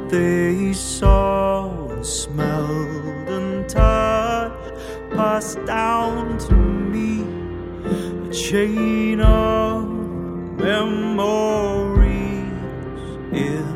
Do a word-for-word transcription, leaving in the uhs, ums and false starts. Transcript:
they saw and smelled and touched passed down to me, a chain of memories in